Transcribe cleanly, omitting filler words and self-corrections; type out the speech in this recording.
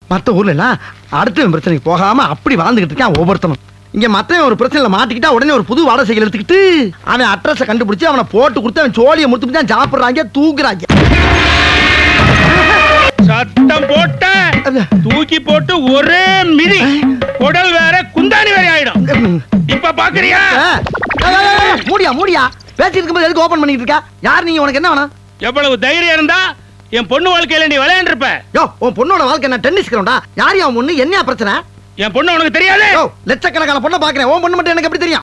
மத்த ஊர்ல எல்லாம் அடுத்த பிரச்சனைக்கு போகாம அப்படி வாழ்ந்துகிட்டு இருக்கான் ஒவ்வொருத்தனும். இங்க மத்தவன் ஒரு பிரச்சனைல மாட்டிக்கிட்டா உடனே ஒரு புது வாடகை எடுத்துக்கிட்டு அவன் அட்ரஸ கண்டுபிடிச்சு அவனை போட்டு கொடுத்து அவன் சோழியை முடித்து தான் சாப்பிடுறாங்க தூக்குறாங்க. சத்தம் போட்ட தூக்கி போட்டு ஒரே மிதி, குடல் வேற குந்தாணி வேற ஆயிடும். இப்ப பாக்குறியா? மூடியா மூடியா பேசிட்டு இருக்கும்போது எதுக்கு ஓபன் பண்ணிட்டு இருக்கா? யார் நீங்க? உனக்கு என்ன வேணும்? எவ்வளவு தைரியம் இருந்தா என் பொண்ணு வாழ்க்கையில நீ விளையாண்டுருப்ப. யோ உன் பொண்ணோட வாழ்க்கை என்ன டென்னிஸ் கிரவுண்டா? யார் அவன் பொண்ணு? என்ன பிரச்சனை? என் பொண்ணு உனக்கு தெரியாது? லட்சக்கணக்கான பொண்ணை பாக்குறேன், உன் பொண்ணு மட்டும் எனக்கு எப்படி தெரியும்?